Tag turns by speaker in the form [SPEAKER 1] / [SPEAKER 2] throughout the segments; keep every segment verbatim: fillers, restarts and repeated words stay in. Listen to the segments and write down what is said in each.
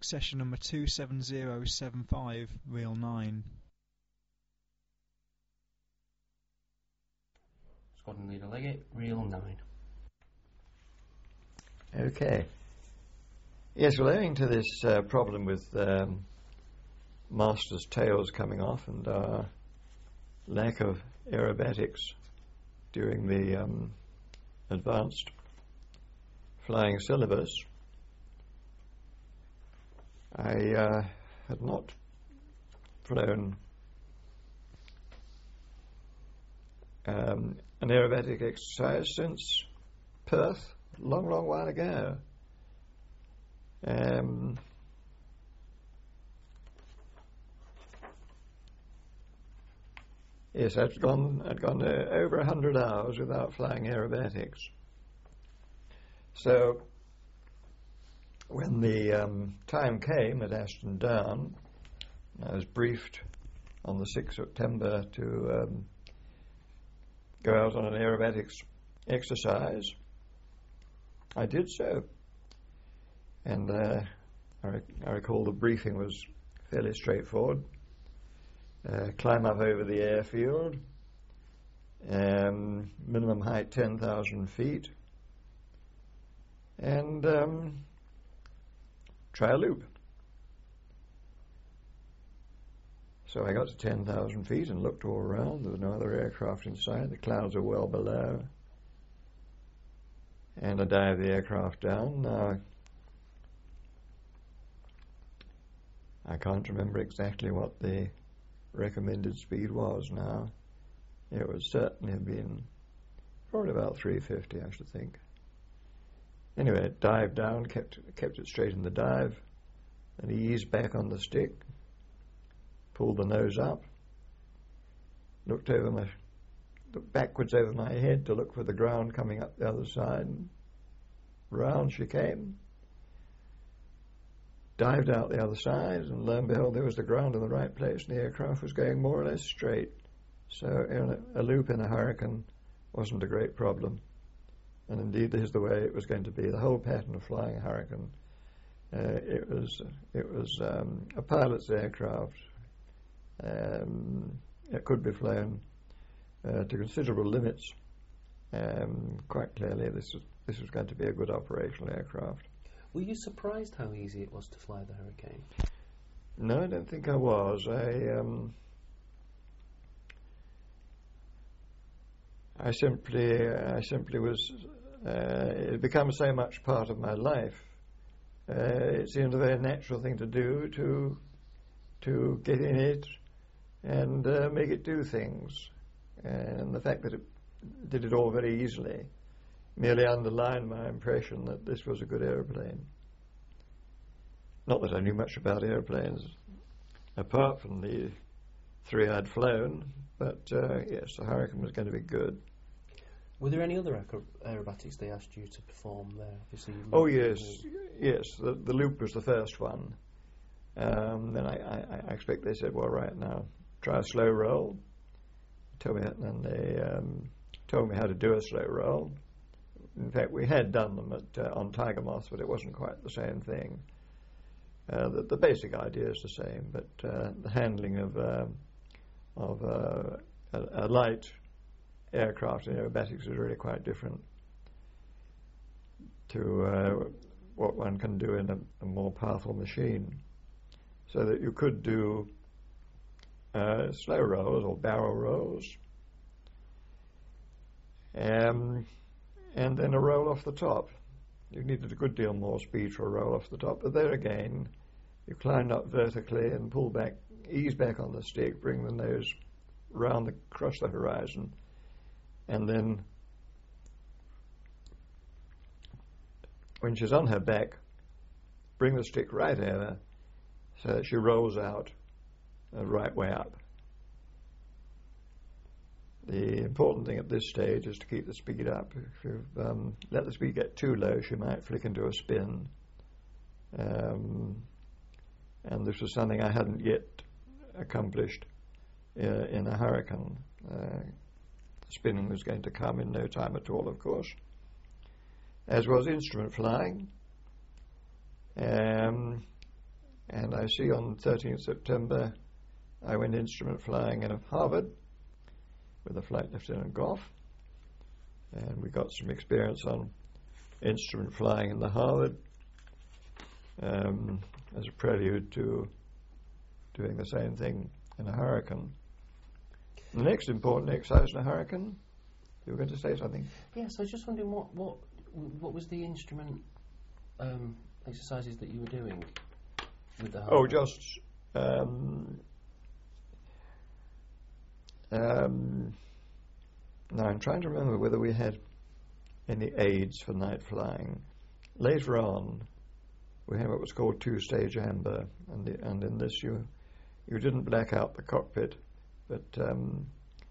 [SPEAKER 1] session number two seven zero seven five, reel nine.
[SPEAKER 2] Squadron Leader Leggett, reel nine.
[SPEAKER 3] Okay. Yes, well, owing to this uh, problem with um, master's tails coming off and uh, lack of aerobatics during the um, advanced flying syllabus, I uh, had not flown um, an aerobatic exercise since Perth, a long, long while ago. Um, yes, I'd gone, I'd gone uh, over a hundred hours without flying aerobatics. So, when the um, time came at Ashton Down, I was briefed on the sixth of September to um, go out on an aerobatics exercise. I did so, and uh, I, rec- I recall the briefing was fairly straightforward. Uh, climb up over the airfield, um, minimum height ten thousand feet, and um, try a loop. So I got to ten thousand feet and looked all around. There were no other aircraft in sight. The clouds were well below. And I dived the aircraft down. Now, I can't remember exactly what the recommended speed was now. It would certainly have been probably about three fifty, I should think. Anyway, it dived down, kept kept it straight in the dive, and eased back on the stick, pulled the nose up, looked over my, looked backwards over my head to look for the ground coming up the other side, and round she came, dived out the other side, and lo and behold, there was the ground in the right place, and the aircraft was going more or less straight. So in a, a loop in a Hurricane wasn't a great problem. And indeed, this is the way it was going to be. The whole pattern of flying a Hurricane, uh, it was it was um, a pilot's aircraft. Um, it could be flown uh, to considerable limits. Um, quite clearly, this was this was going to be a good operational aircraft.
[SPEAKER 2] Were you surprised how easy it was to fly the Hurricane?
[SPEAKER 3] No, I don't think I was. I um, I simply I simply was. Uh, it had become so much part of my life. Uh, it seemed a very natural thing to do to to get in it and uh, make it do things. And the fact that it did it all very easily merely underlined my impression that this was a good aeroplane. Not that I knew much about airplanes, apart from the three I'd flown, but uh, yes, the Hurricane was going to be good.
[SPEAKER 2] Were there any other aer- aerobatics they asked you to perform there? Obviously, you
[SPEAKER 3] oh yes, yes. The, the loop was the first one. Um, then I, I, I expect they said, "Well, right now, try a slow roll." Told me, and they um, told me how to do a slow roll. In fact, we had done them at, uh, on Tiger Moth, but it wasn't quite the same thing. Uh, the, the basic idea is the same, but uh, the handling of uh, of uh, a, a light aircraft in aerobatics is really quite different to uh, what one can do in a, a more powerful machine. So that you could do uh, slow rolls or barrel rolls, um, and then a roll off the top. You needed a good deal more speed for a roll off the top, but there again, you climb up vertically and pull back, ease back on the stick, bring the nose round the, across the horizon, and then when she's on her back, bring the stick right over so that she rolls out the right way up. The important thing at this stage is to keep the speed up. If you um, let the speed get too low, she might flick into a spin. Um, and this was something I hadn't yet accomplished uh, in a Hurricane. Uh, spinning was going to come in no time at all, of course, as was instrument flying. Um, And I see on thirteenth September I went instrument flying in Harvard with a Flight Lieutenant Goff, and we got some experience on instrument flying in the Harvard um, as a prelude to doing the same thing in a Hurricane. The next important exercise in a Hurricane, you were going to say something?
[SPEAKER 2] Yes, I was just wondering what what what was the instrument um, exercises that you were doing with the Harvard?
[SPEAKER 3] Oh, just um, um, now I'm trying to remember whether we had any aids for night flying. Later on, we had what was called two-stage amber, and the, and in this you you didn't black out the cockpit, but um,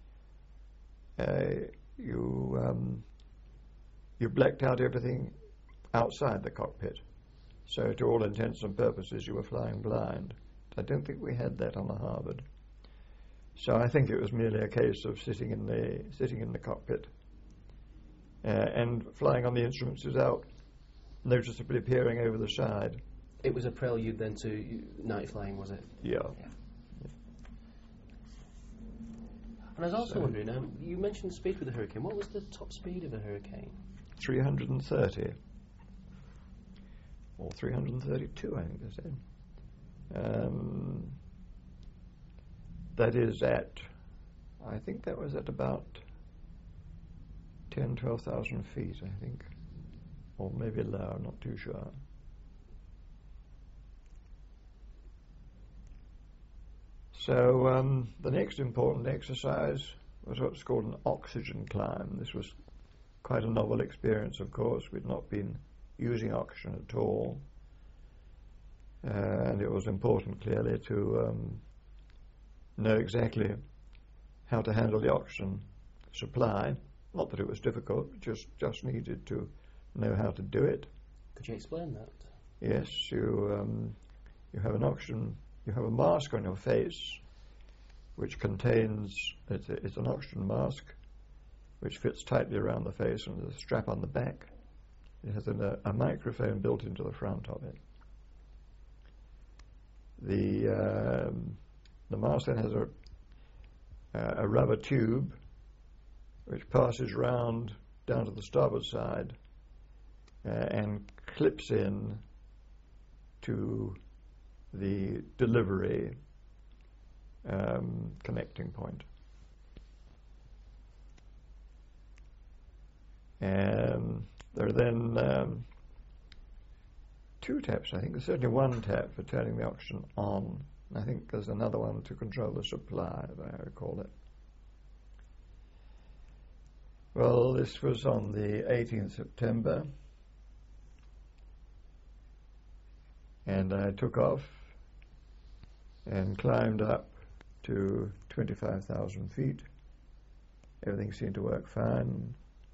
[SPEAKER 3] uh, you um, you blacked out everything outside the cockpit. So to all intents and purposes, you were flying blind. I don't think we had that on the Harvard. So I think it was merely a case of sitting in the sitting in the cockpit uh, and flying on the instruments without noticeably peering over the side.
[SPEAKER 2] It was a prelude then to night flying, was it?
[SPEAKER 3] Yeah.
[SPEAKER 2] yeah. And I was also
[SPEAKER 3] So
[SPEAKER 2] wondering, um, you mentioned speed with the Hurricane. What was the top speed of the Hurricane?
[SPEAKER 3] three hundred thirty. Or three hundred thirty-two, I think they said. Um, that is at, I think that was at about ten, twelve thousand feet, I think. Or maybe lower, I'm not too sure. So um, the next important exercise was what's called an oxygen climb. This was quite a novel experience, of course. We'd not been using oxygen at all. Uh, and it was important, clearly, to um, know exactly how to handle the oxygen supply. Not that it was difficult, just just needed to know how to do it.
[SPEAKER 2] Could you explain that?
[SPEAKER 3] Yes, you um, you have an oxygen, you have a mask on your face, which contains it's, a, it's an oxygen mask, which fits tightly around the face, and there's a strap on the back. It has a, a microphone built into the front of it. The um, the mask then has a a rubber tube which passes round down to the starboard side uh, and clips in to the delivery um, connecting point. And there are then um, two taps, I think. There's certainly one tap for turning the oxygen on. I think there's another one to control the supply, as I recall it. Well, this was on the eighteenth of September, and I took off and climbed up to twenty-five thousand feet. Everything seemed to work fine,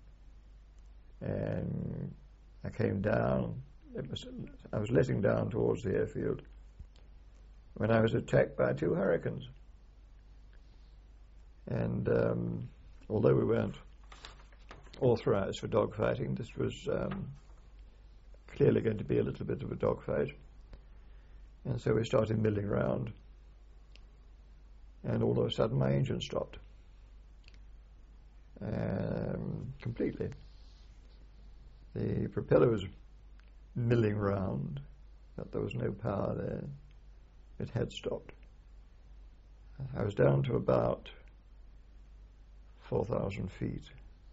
[SPEAKER 3] and I came down. It was, I was letting down towards the airfield when I was attacked by two Hurricanes. And um, although we weren't authorized for dogfighting, this was um, clearly going to be a little bit of a dogfight. And so we started milling around, and all of a sudden my engine stopped um, completely. The propeller was milling round, but there was no power there. It had stopped. I was down to about four thousand feet,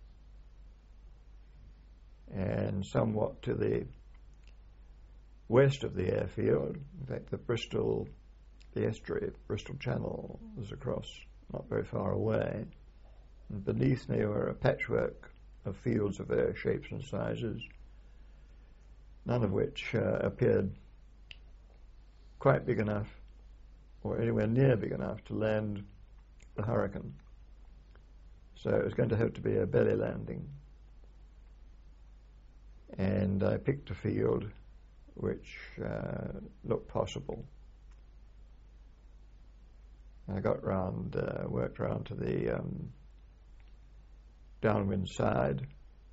[SPEAKER 3] and somewhat to the west of the airfield. In fact, the Bristol, the estuary, Bristol Channel was across, not very far away. And beneath me were a patchwork of fields of various shapes and sizes, none of which uh, appeared quite big enough or anywhere near big enough to land the Hurricane. So it was going to have to be a belly landing. And I picked a field which uh, looked possible. I got round, uh, worked round to the um, downwind side,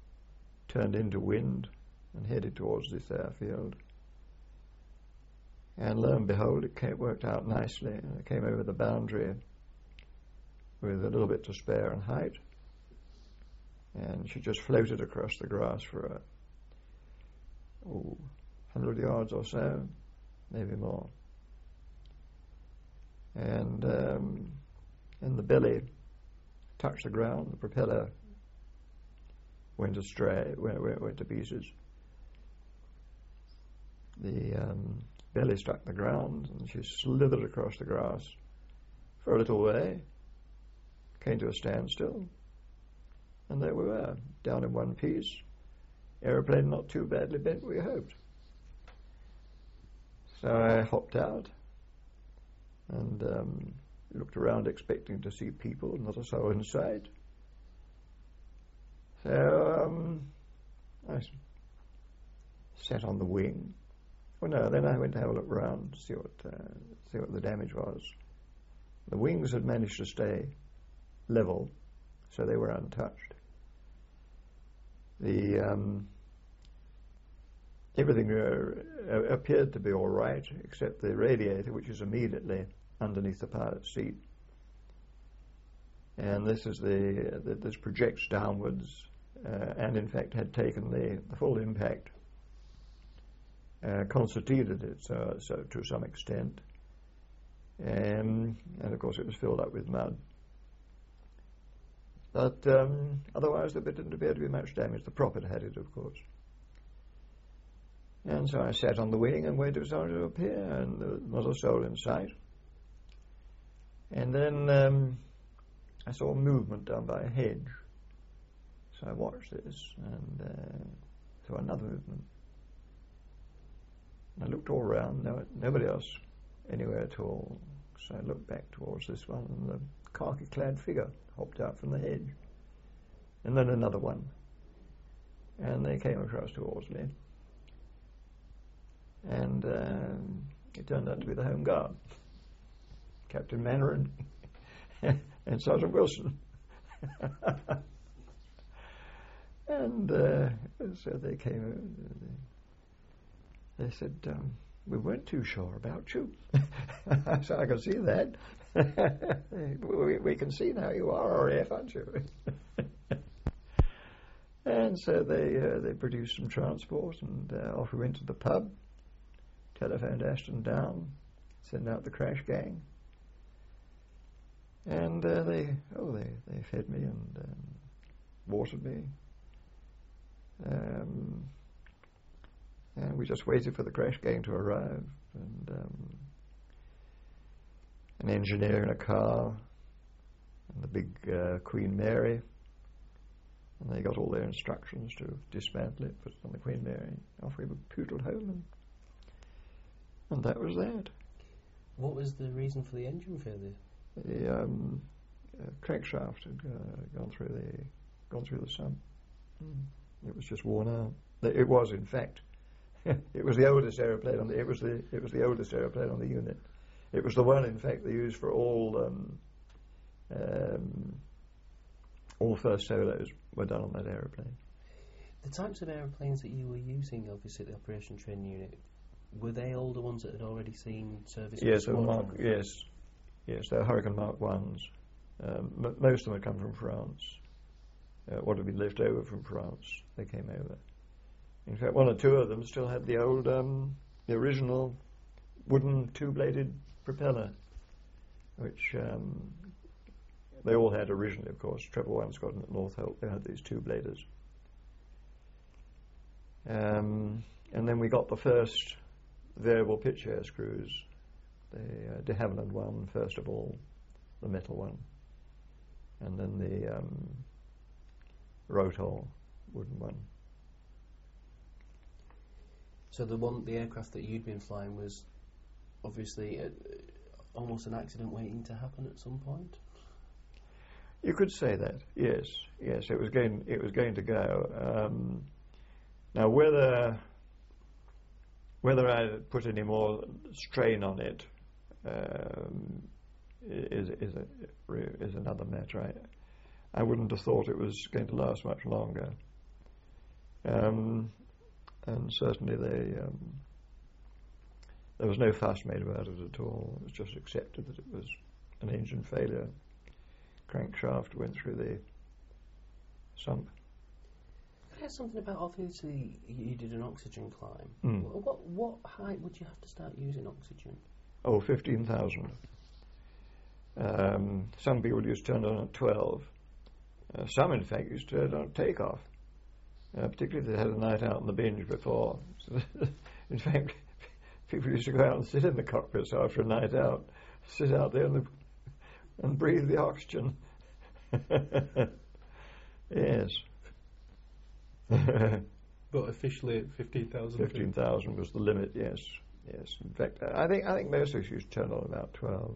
[SPEAKER 3] turned into wind, and headed towards this airfield. And lo and behold, it came, worked out nicely. It came over the boundary with a little bit to spare in height. And she just floated across the grass for a oh, hundred yards or so, maybe more. And um, in the belly, touched the ground, the propeller went astray, went, went, went to pieces. The um, belly struck the ground, and she slithered across the grass for a little way, came to a standstill, and there we were, down in one piece. Aeroplane not too badly bent, we hoped. So I hopped out and um, looked around expecting to see people, not a soul in sight. So um, I sat on the wing. Well, no, then I went to have a look around to see what, uh, see what the damage was. The wings had managed to stay level, so they were untouched. The um, everything uh, appeared to be all right, except the radiator, which is immediately underneath the pilot's seat. And this is the, the this projects downwards, uh, and in fact had taken the, the full impact, uh, concertinaed it so, so to some extent, um, and of course it was filled up with mud. But um, otherwise there didn't appear to be much damage. The prophet had it, of course. And so I sat on the wing and waited for someone to appear, and there was not a soul in sight. And then um, I saw movement down by a hedge. So I watched this, and uh, saw another movement. And I looked all around, no, nobody else anywhere at all. So I looked back towards this one, and the khaki-clad figure hopped out from the hedge. And then another one. And they came across towards me. And um, it turned out to be the Home Guard, Captain Mannering and Sergeant Wilson. And uh, so they came, they, they said, um, we weren't too sure about you. So I can see that. we, we can see now you are R A F, aren't you? And so they uh, they produced some transport, and uh, off we went to the pub, telephoned Ashton down, sent out the crash gang, and uh, they oh they, they fed me and um, watered me, um, and we just waited for the crash gang to arrive, and um, an engineer in a car, and the big uh, Queen Mary. And they got all their instructions to dismantle it, put it on the Queen Mary. Off we pootled home, and, and that was that.
[SPEAKER 2] What was the reason for the engine failure?
[SPEAKER 3] The um, uh, crankshaft had uh, gone through the gone through the sump. Mm. It was just worn out. It was, in fact, it was the oldest aeroplane on the. It was the it was the oldest aeroplane on the unit. It was the one, in fact, they used for all um, um, all first solos were done on that aeroplane.
[SPEAKER 2] The types of aeroplanes that you were using, obviously, at the Operation Training Unit, were they older ones that had already seen service?
[SPEAKER 3] Yes, they were Mark, yes, yes, they're Hurricane Mark ones. Um, m- most of them had come from France. Uh, what had been left over from France, they came over. In fact, one or two of them still had the old, um, the original wooden two-bladed propeller, which um, they all had originally, of course. Treble One Squadron at Northolt, they had these two-bladers. Um, and then we got the first variable pitch air screws, the uh, de Havilland one, first of all, the metal one, and then the um, Rotor wooden one.
[SPEAKER 2] So the one, the aircraft that you'd been flying was obviously uh, almost an accident waiting to happen at some point.
[SPEAKER 3] You could say that, yes, yes. It was going, it was going to go. Um, now, whether whether I put any more strain on it um, is is a, is another matter. I, I wouldn't have thought it was going to last much longer. Um, and certainly they um, there was no fuss made about it at all. It was just accepted that it was an engine failure. Crankshaft went through the sump.
[SPEAKER 2] Can I ask something about, obviously, you did an oxygen climb.
[SPEAKER 3] Mm.
[SPEAKER 2] What, what what height would you have to start using oxygen?
[SPEAKER 3] Oh, fifteen thousand. Um, some people used to turn it on at twelve. Uh, some, in fact, used to turn it on at takeoff, uh, particularly if they had a night out on the binge before. So in fact, people used to go out and sit in the cockpits after a night out, sit out there and, and breathe the oxygen. Yes.
[SPEAKER 2] But officially at fifteen thousand.
[SPEAKER 3] Fifteen thousand was the limit. Yes, yes. In fact, I think I think most of us used to turn on about twelve,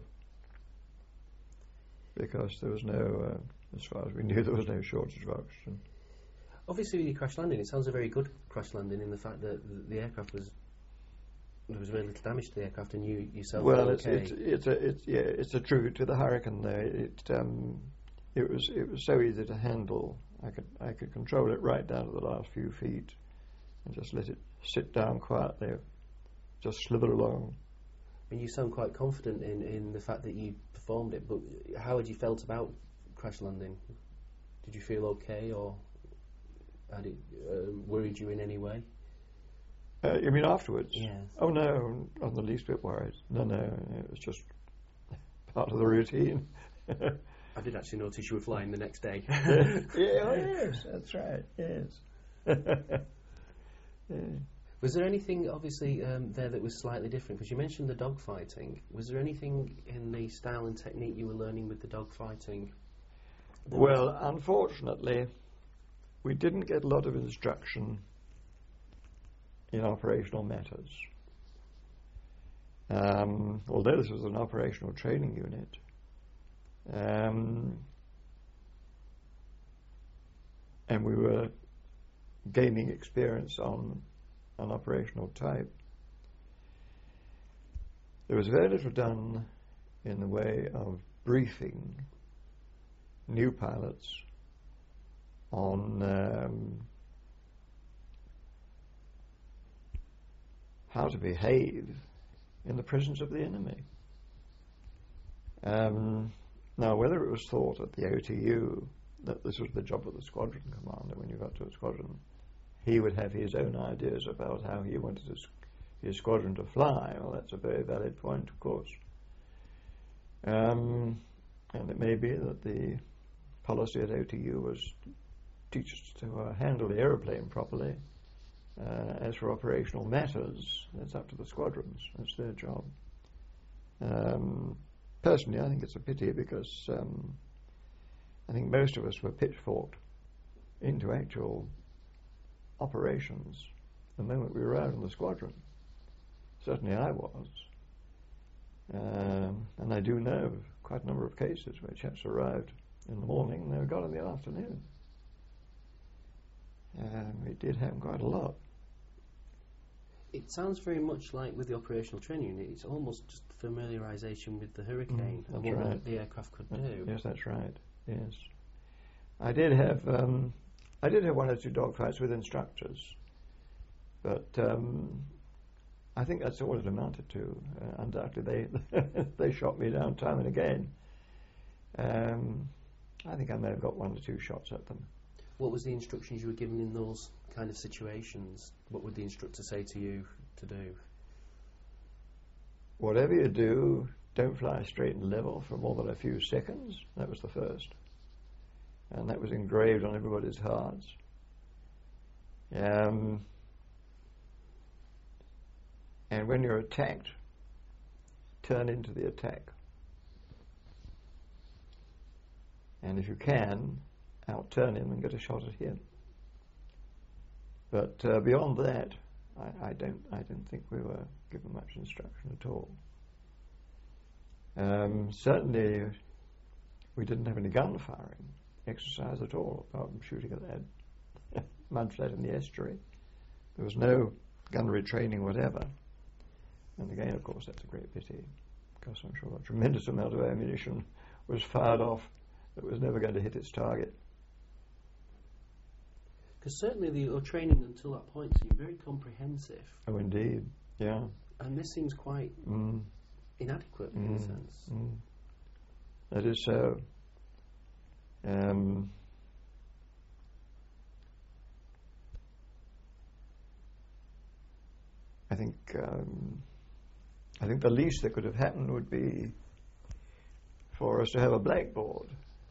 [SPEAKER 3] because there was no, uh, as far as we knew, there was no shortage of oxygen.
[SPEAKER 2] Obviously, with your crash landing, it sounds a very good crash landing in the fact that the, the aircraft was there was very little damage to the aircraft, and you yourself
[SPEAKER 3] Well,
[SPEAKER 2] were
[SPEAKER 3] it's
[SPEAKER 2] okay.
[SPEAKER 3] it's it's a it's yeah it's a tribute to the Hurricane there. It um it was it was so easy to handle. I could I could control it right down to the last few feet, and just let it sit down quietly, just slither along.
[SPEAKER 2] And you sound quite confident in, in the fact that you performed it. But how had you felt about crash landing? Did you feel okay, or had it uh, worried you in any way?
[SPEAKER 3] Uh, you mean afterwards?
[SPEAKER 2] Yes.
[SPEAKER 3] Oh no, not the least bit worried. No, no, it was just part of the routine.
[SPEAKER 2] I did actually notice you were flying the next day.
[SPEAKER 3] Yeah, oh yes, that's right. Yes. Yeah.
[SPEAKER 2] Was there anything, obviously, um, there that was slightly different? Because you mentioned the dogfighting. Was there anything in the style and technique you were learning with the dogfighting?
[SPEAKER 3] Well, unfortunately, we didn't get a lot of instruction in operational matters. Um, although this was an operational training unit, um, and we were gaining experience on an operational type, there was very little done in the way of briefing new pilots on um, how to behave in the presence of the enemy. Um, now, whether it was thought at the O T U that this was the job of the squadron commander when you got to a squadron, he would have his own ideas about how he wanted his, his squadron to fly. Well, that's a very valid point, of course. Um, and it may be that the policy at O T U was teach us to uh, handle the aeroplane properly. Uh, as for operational matters, that's up to the squadrons. That's their job. Um, personally, I think it's a pity, because um, I think most of us were pitchforked into actual operations the moment we were out in the squadron. Certainly I was. Um, and I do know of quite a number of cases where chaps arrived in the morning and they were gone in the afternoon. Um, it did happen quite a lot.
[SPEAKER 2] It sounds very much like with the operational training unit, it's almost just familiarisation with the Hurricane
[SPEAKER 3] Mm,
[SPEAKER 2] and
[SPEAKER 3] that's
[SPEAKER 2] what
[SPEAKER 3] right.
[SPEAKER 2] the, the aircraft could
[SPEAKER 3] That-
[SPEAKER 2] do.
[SPEAKER 3] Yes, that's right. Yes, I did have um, I did have one or two dogfights with instructors, but um, I think that's all it amounted to. Uh, undoubtedly, they they shot me down time and again. Um, I think I may have got one or two shots at them.
[SPEAKER 2] What was the instructions you were given in those kind of situations? What would the instructor say to you to do?
[SPEAKER 3] Whatever you do, don't fly straight and level for more than a few seconds. That was the first. And that was engraved on everybody's hearts. Um, and when you're attacked, turn into the attack. And if you can, outturn him and get a shot at him. But uh, beyond that, I, I don't I don't think we were given much instruction at all. Um, certainly, we didn't have any gun firing exercise at all, apart from shooting at that mud flat in the estuary. There was no gunnery training whatever. And again, of course, that's a great pity, because I'm sure a tremendous amount of ammunition was fired off that was never going to hit its target.
[SPEAKER 2] Because certainly the, your training until that point seemed very comprehensive.
[SPEAKER 3] Oh, indeed, yeah.
[SPEAKER 2] And this seems quite
[SPEAKER 3] mm.
[SPEAKER 2] inadequate
[SPEAKER 3] mm.
[SPEAKER 2] in a sense.
[SPEAKER 3] Mm. That is so. Um, I think um, I think the least that could have happened would be for us to have a blackboard,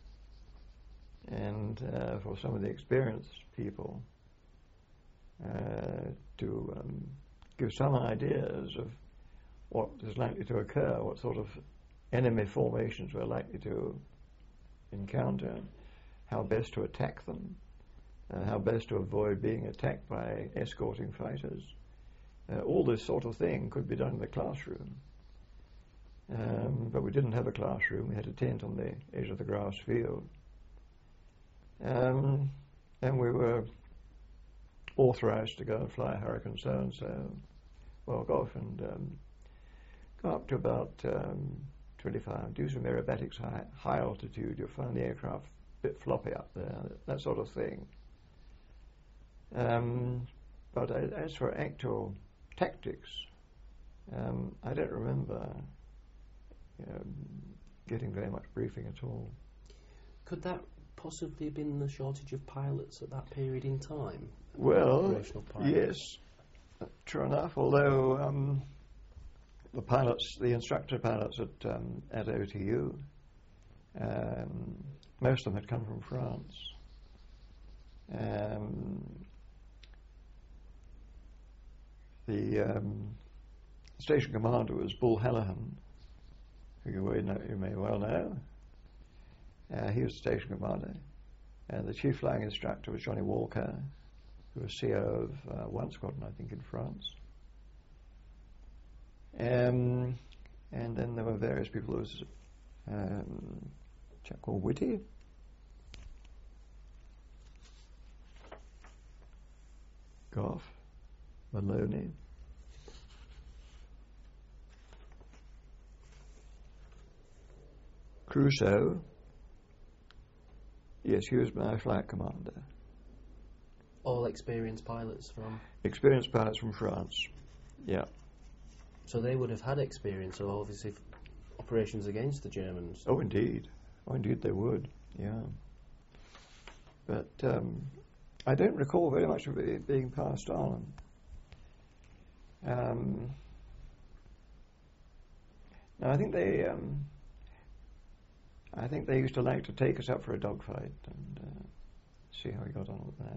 [SPEAKER 3] and uh, for some of the experienced people uh, to um, give some ideas of what is likely to occur, what sort of enemy formations we're likely to encounter, how best to attack them, uh, how best to avoid being attacked by escorting fighters. Uh, all this sort of thing could be done in the classroom. Um, but we didn't have a classroom. We had a tent on the edge of the grass field. Um, and we were authorized to go and fly Hurricane so-and-so. Well, go off and um, go up to about um, twenty-five, do some aerobatics high, high altitude. You'll find the aircraft a bit floppy up there, that sort of thing. Um, but as for actual tactics, um, I don't remember um, getting very much briefing at all.
[SPEAKER 2] Could that possibly have been the shortage of pilots at that period in time?
[SPEAKER 3] Well,
[SPEAKER 2] Operational pilots?
[SPEAKER 3] yes, true enough, although um, the pilots, the instructor pilots at, um, at O T U, um, most of them had come from France. Um, the um, station commander was Bull Hallahan, who you may, know, you may well know. Uh, he was the station commander. And the chief flying instructor was Johnny Walker, who was C O of uh, one squadron, I think, in France. Um, and then there were various people. There was um, a chap called Whitty. Goff. Maloney. Crusoe. Yes, he was my flight commander.
[SPEAKER 2] All experienced pilots from...
[SPEAKER 3] Experienced pilots from France, yeah.
[SPEAKER 2] So they would have had experience of, obviously, operations against the Germans.
[SPEAKER 3] Oh, indeed. Oh, indeed they would, yeah. But um, I don't recall very much of it being passed on. Um, no, I think they... Um, I think they used to like to take us up for a dogfight and uh, see how we got on with that.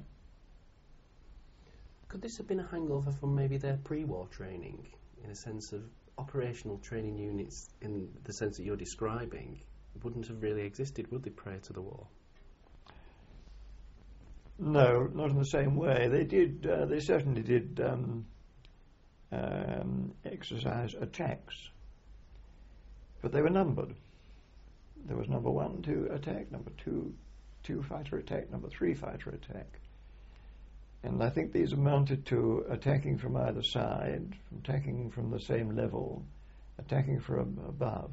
[SPEAKER 2] Could this have been a hangover from maybe their pre-war training, in a sense of operational training units, in the sense that you're describing, wouldn't have really existed, would they, prior to the war?
[SPEAKER 3] No, not in the same way. They did. Uh, they certainly did um, um, exercise attacks, but they were numbered. There was number one to attack, number two, two fighter attack, number three fighter attack. And I think these amounted to attacking from either side, from attacking from the same level, attacking from above.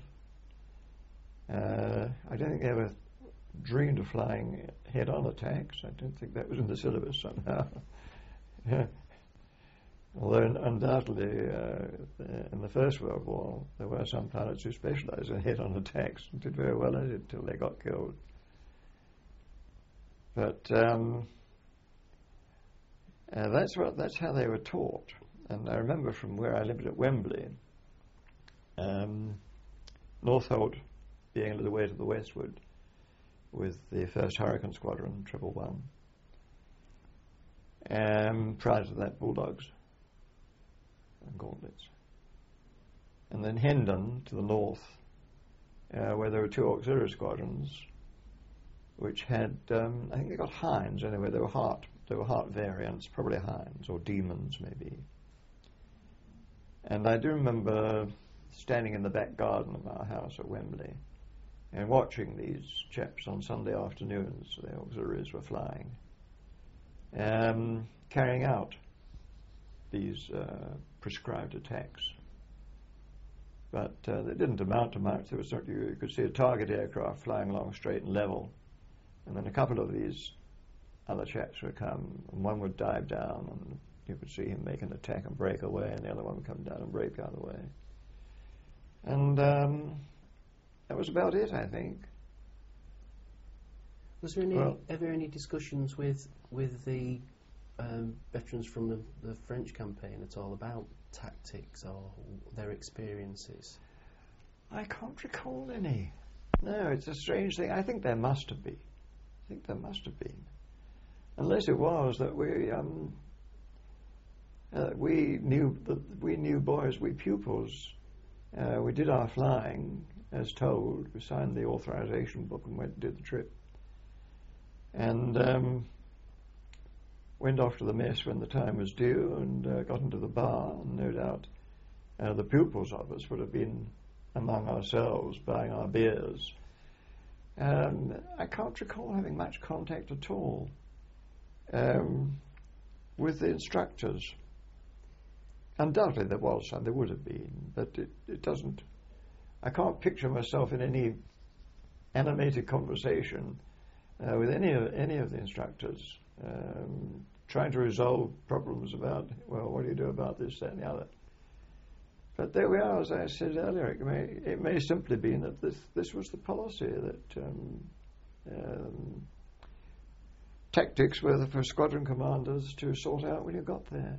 [SPEAKER 3] Uh, I don't think they ever dreamed of flying head-on attacks. I don't think that was in the syllabus somehow. Although undoubtedly uh, in the First World War there were some pilots who specialised in head-on attacks and did very well at it until they got killed. But um, uh, that's what that's how they were taught. And I remember from where I lived at Wembley, um, Northolt being a little way to the westward with the first Hurricane Squadron, Triple One. Um, prior to that, Bulldogs and Gauntlets. And then Hendon to the north, uh, where there were two auxiliary squadrons, which had, um, I think they got Hinds anyway. They were Hart, they were Hart variants, probably Hinds or Demons maybe. And I do remember standing in the back garden of our house at Wembley and watching these chaps on Sunday afternoons. The auxiliaries were flying, um, carrying out these uh, prescribed attacks. But uh, they didn't amount to much. There was certainly, you could see a target aircraft flying along straight and level, and then a couple of these other chaps would come, and one would dive down, and you could see him make an attack and break away, and the other one would come down and break the other way. And um, that was about it, I think.
[SPEAKER 2] Was there any,
[SPEAKER 3] Well,
[SPEAKER 2] ever any discussions with with the um, veterans from the, the French campaign at all about tactics or their experiences?
[SPEAKER 3] I can't recall any. No, it's a strange thing. I think there must have been. I think there must have been. Unless it was that we um, uh, we knew that we knew boys, we pupils. Uh, we did our flying as told. We signed the authorization book and went and did the trip. And um, went off to the mess when the time was due and uh, got into the bar. And no doubt uh, the pupils of us would have been among ourselves buying our beers. Um, I can't recall having much contact at all um, with the instructors. Undoubtedly there was some, there would have been, but it, it doesn't, I can't picture myself in any animated conversation uh, with any of, any of the instructors um, trying to resolve problems about, well, what do you do about this, that and the other. But there we are, as I said earlier, it may, it may simply be that this, this was the policy, that um, um, tactics were for squadron commanders to sort out when you got there.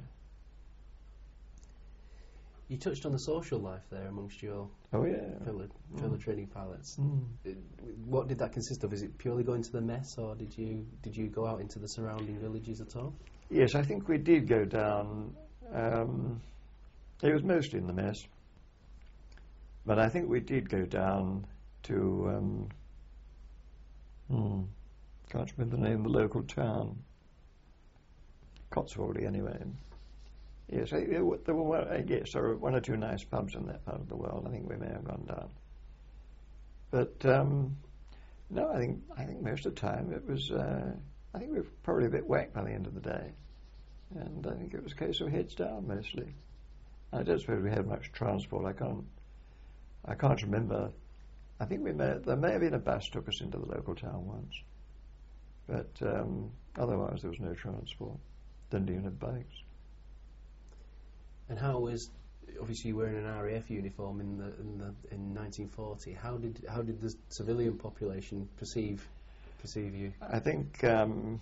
[SPEAKER 2] You touched on the social life there amongst your
[SPEAKER 3] Oh, yeah.
[SPEAKER 2] fellow, fellow mm. training pilots.
[SPEAKER 3] Mm.
[SPEAKER 2] What did that consist of? Is it purely going to the mess, or did you did you go out into the surrounding villages at all?
[SPEAKER 3] Yes, I think we did go down. Um, it was mostly in the mess, but I think we did go down to. Um, hmm, can't remember the name of the local town. Cotswoldy, anyway. Yes, I, there were, there were I guess there were one or two nice pubs in that part of the world. I think we may have gone down, but um, no, I think I think most of the time it was. Uh, I think we were probably a bit whacked by the end of the day, and I think it was a case of heads down mostly. I don't suppose we had much transport. I can't. I can't remember. I think we may. There may have been a bus took us into the local town once, but um, otherwise there was no transport. Didn't even have bikes.
[SPEAKER 2] And how was, obviously you were in an R A F uniform in the in the in nineteen forty. How did how did the civilian population perceive perceive you?
[SPEAKER 3] I think um,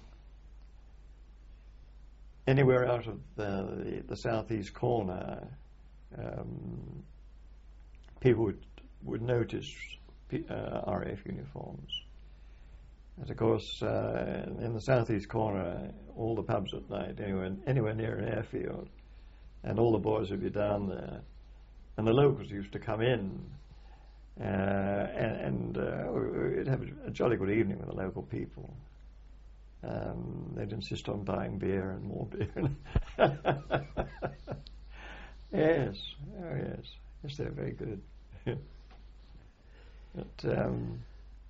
[SPEAKER 3] anywhere out of the the southeast corner, um, people would would notice P, uh, R A F uniforms. And of course, uh, in the southeast corner, all the pubs at night, anywhere anywhere near an airfield. And all the boys would be down there, and the locals used to come in, uh, and, and uh, we'd have a jolly good evening with the local people. Um, they'd insist on buying beer and more beer. Yes, oh yes, yes, they're very good. But um,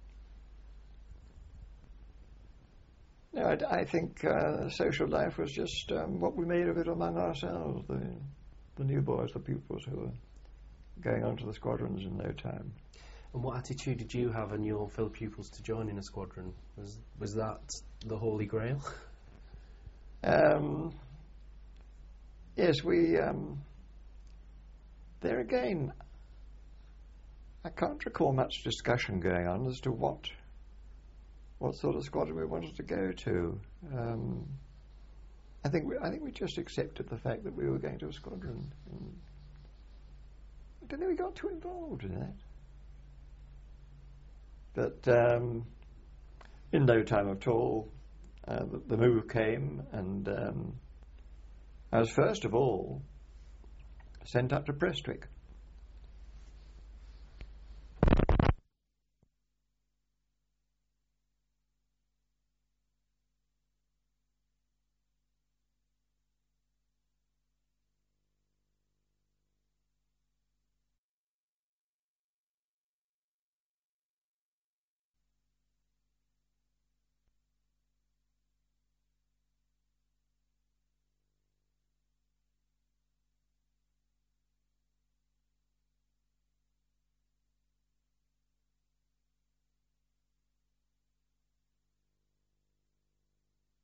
[SPEAKER 3] no, I, I think uh, social life was just um, what we made of it among ourselves, the, the new boys, the pupils who were going on to the squadrons in no time.
[SPEAKER 2] And what attitude did you have and your fellow pupils to join in a squadron? Was was that the Holy Grail?
[SPEAKER 3] Um, yes, we... Um, there again, I can't recall much discussion going on as to what... what sort of squadron we wanted to go to. Um, I think we, I think we just accepted the fact that we were going to a squadron. And I don't think we got too involved in that. But um, in no time at all, uh, the, the move came, and um, I was first of all sent up to Prestwick.